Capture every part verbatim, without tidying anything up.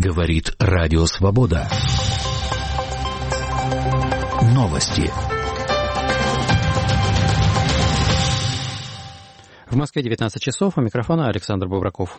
Говорит Радио Свобода. Новости. В Москве девятнадцать часов, у микрофона Александр Бубраков.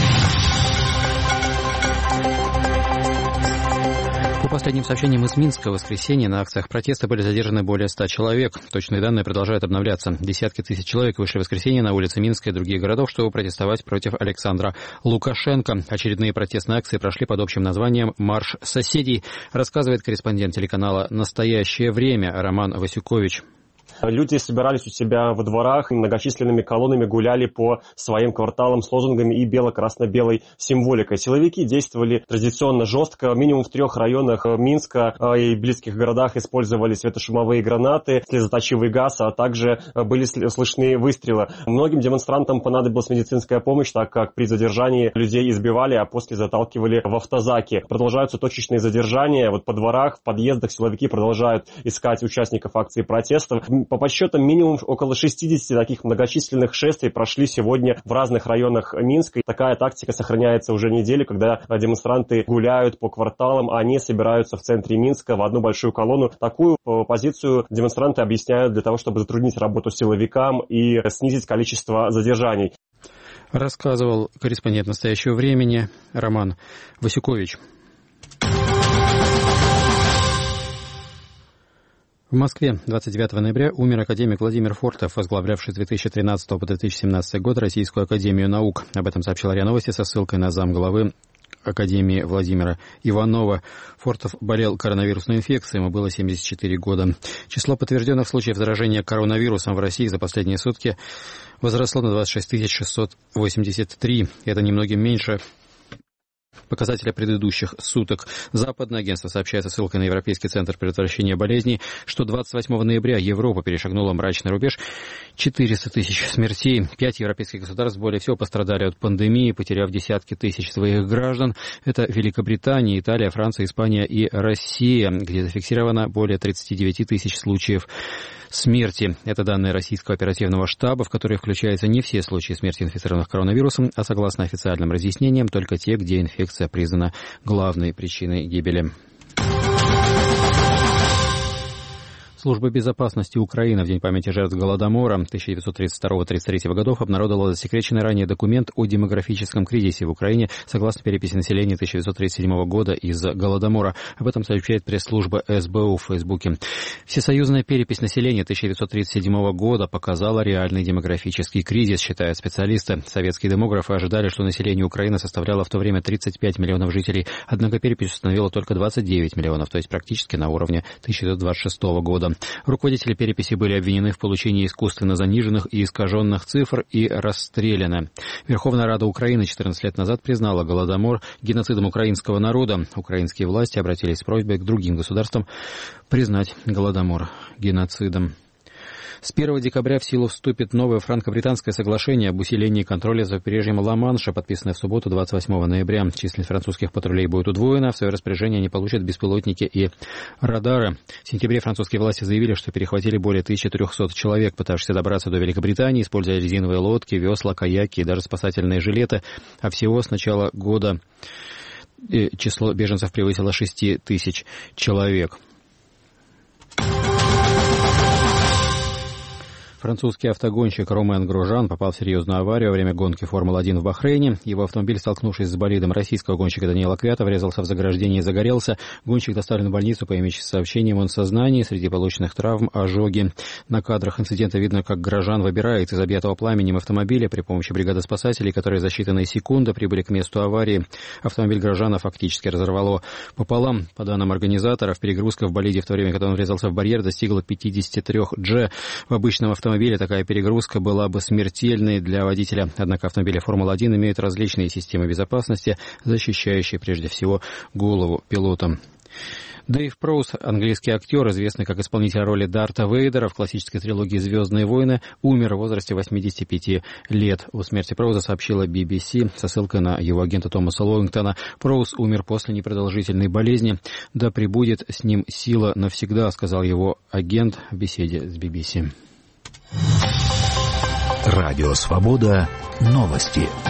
По последним сообщениям из Минска, в воскресенье на акциях протеста были задержаны более ста человек. Точные данные продолжают обновляться. Десятки тысяч человек вышли в воскресенье на улицы Минска и других городов, чтобы протестовать против Александра Лукашенко. Очередные протестные акции прошли под общим названием «Марш соседей», рассказывает корреспондент телеканала «Настоящее время» Роман Васюкович. Люди собирались у себя во дворах, многочисленными колоннами гуляли по своим кварталам с лозунгами и бело-красно-белой символикой. Силовики действовали традиционно жестко. Минимум в трех районах Минска и близких городах использовали светошумовые гранаты, слезоточивый газ, а также были слышны выстрелы. Многим демонстрантам понадобилась медицинская помощь, так как при задержании людей избивали, а после заталкивали в автозаки. Продолжаются точечные задержания. Вот по дворах, в подъездах силовики продолжают искать участников акции протестов. По подсчетам, минимум около шестидесяти таких многочисленных шествий прошли сегодня в разных районах Минска. Такая тактика сохраняется уже неделю, когда демонстранты гуляют по кварталам, а они собираются в центре Минска в одну большую колонну. Такую позицию демонстранты объясняют для того, чтобы затруднить работу силовикам и снизить количество задержаний. Рассказывал корреспондент «Настоящего времени» Роман Васюкович. В Москве двадцать девятого ноября умер академик Владимир Фортов, возглавлявший с две тысячи тринадцатого по две тысячи семнадцатый год Российскую академию наук. Об этом сообщила РИА Новости со ссылкой на замглавы Академии Владимира Иванова. Фортов болел коронавирусной инфекцией, ему было семьдесят четыре года. Число подтвержденных случаев заражения коронавирусом в России за последние сутки возросло на двадцать шесть тысяч шестьсот восемьдесят три. Это немногим меньше показателя предыдущих суток. Западное агентство сообщает со ссылкой на Европейский центр предотвращения болезней, что двадцать восьмого ноября Европа перешагнула мрачный рубеж четыреста тысяч смертей. Пять европейских государств более всего пострадали от пандемии, потеряв десятки тысяч своих граждан. Это Великобритания, Италия, Франция, Испания и Россия, где зафиксировано более тридцать девять тысяч случаев смерти. Это данные российского оперативного штаба, в которые включаются не все случаи смерти инфицированных коронавирусом, а согласно официальным разъяснениям, только те, где инфекция признана главной причиной гибели. Служба безопасности Украины в День памяти жертв Голодомора тысяча девятьсот тридцать второго — тридцать третьего годов обнародовала засекреченный ранее документ о демографическом кризисе в Украине согласно переписи населения тысяча девятьсот тридцать седьмого года из-за Голодомора. Об этом сообщает пресс-служба эс бэ у в Фейсбуке. Всесоюзная перепись населения тысяча девятьсот тридцать седьмого года показала реальный демографический кризис, считают специалисты. Советские демографы ожидали, что население Украины составляло в то время тридцать пять миллионов жителей, однако перепись установила только двадцать девять миллионов, то есть практически на уровне тысяча девятьсот двадцать шестого года. Руководители переписи были обвинены в получении искусственно заниженных и искаженных цифр и расстреляны. Верховная Рада Украины четырнадцать лет назад признала Голодомор геноцидом украинского народа. Украинские власти обратились с просьбой к другим государствам признать Голодомор геноцидом. С первого декабря в силу вступит новое франко-британское соглашение об усилении контроля за побережьем Ла-Манша, подписанное в субботу двадцать восьмого ноября. Численность французских патрулей будет удвоена, в свое распоряжение они получат беспилотники и радары. В сентябре французские власти заявили, что перехватили более тысячи трехсот человек, пытавшихся добраться до Великобритании, используя резиновые лодки, весла, каяки и даже спасательные жилеты. А всего с начала года число беженцев превысило шесть тысяч человек. Французский автогонщик Ромен Грожан попал в серьезную аварию во время гонки Формулы один в Бахрейне. Его автомобиль, столкнувшись с болидом российского гонщика Даниила Квята, врезался в заграждение и загорелся. Гонщик доставлен в больницу, по имеющимся сообщениям, он в сознании, среди полученных травм ожоги. На кадрах инцидента видно, как Грожан выбирается из объятого пламенем автомобиля при помощи бригады спасателей, которые за считанные секунды прибыли к месту аварии. Автомобиль Грожана фактически разорвало пополам. По данным организаторов, перегрузка в болиде в то время, когда он врезался в барьер, достигла пятьдесят три джи. В обычном автомобиле автомобиля такая перегрузка была бы смертельной для водителя. Однако автомобили Формулы один имеют различные системы безопасности, защищающие прежде всего голову пилота. Дэйв Проуз, английский актер, известный как исполнитель роли Дарта Вейдера в классической трилогии «Звездные войны», умер в возрасте восьмидесяти пяти лет. О смерти Проуза сообщила би би си со ссылкой на его агента Томаса Лоуингтона. Проуз умер после непродолжительной болезни. «Да пребудет с ним сила навсегда», сказал его агент в беседе с би би си. Радио «Свобода». Новости.